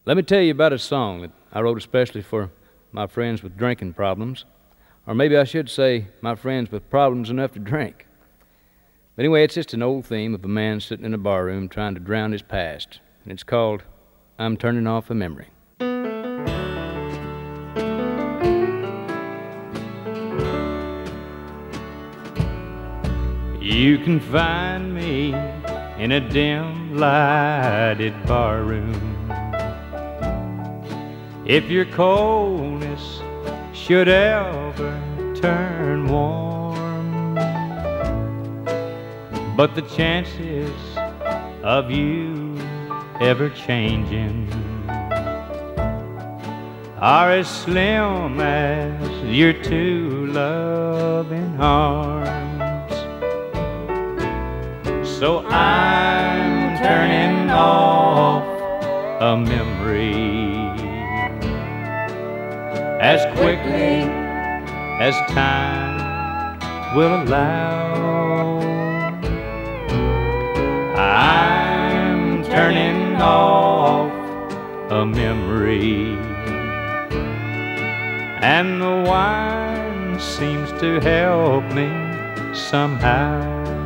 Let me tell you about a song that I wrote especially for my friends with drinking problems, or maybe I should say my friends with problems enough to drink. But anyway, it's just an old theme of a man sitting in a barroom trying to drown his past, and it's called I'm Turning Off a Memory. You can find me in a dim lighted barroom if your coldness should ever turn warm. But the chances of you ever changing are as slim as your two loving arms. So I'm turning off a memory as quickly as time will allow. I'm turning off a memory, and the wine seems to help me somehow.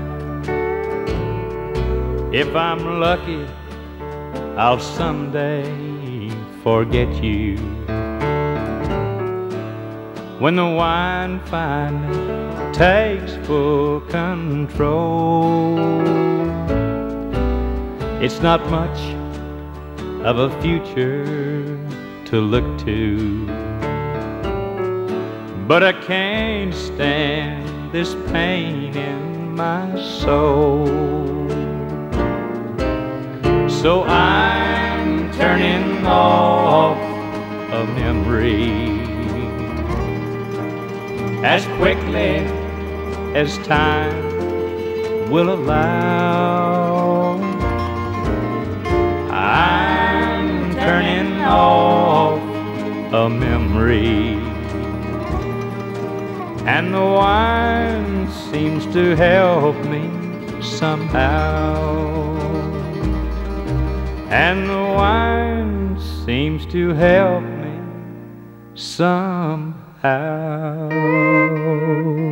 If I'm lucky, I'll someday forget you when the wine finally takes full control. It's not much of a future to look to, but I can't stand this pain in my soul. So I'm turning off a memory as quickly as time will allow. I'm turning off a memory, and the wine seems to help me somehow. And the wine seems to help me somehow.